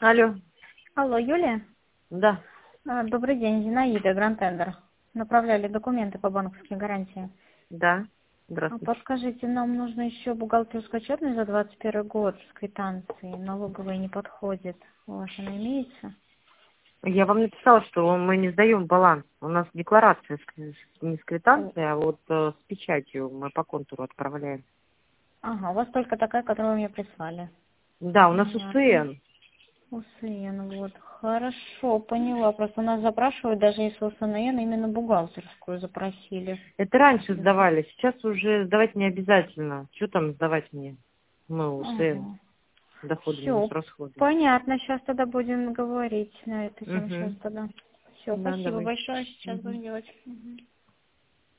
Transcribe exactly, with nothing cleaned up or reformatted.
Алло. Алло, Юлия? Да. А, Добрый день, Зинаида, Гранд Тендер. Направляли документы по банковской гарантии. Да. А Здравствуйте. Подскажите, нам нужно еще бухгалтерскую отчетность за двадцать первый год с квитанцией. Налоговая не подходит. У вас она имеется? Я вам написала, что мы не сдаем баланс. У нас декларация с- не с У- квитанцией, а вот э, с печатью мы по контуру отправляем. Ага, у вас только такая, которую вы мне прислали. Да, у нас Понятно. УСН. УСН, вот. Хорошо, поняла. Просто у нас запрашивают, даже если УСН, именно бухгалтерскую запросили. Это раньше сдавали, сейчас уже сдавать не обязательно. Что там сдавать мне? Мы УСН. Ага. Доходы минус Все, расходы. понятно. Сейчас тогда будем говорить на эту тему. Сейчас Угу. тогда. Все, Да, спасибо давайте. большое. Сейчас Угу. будем делать. Мгм.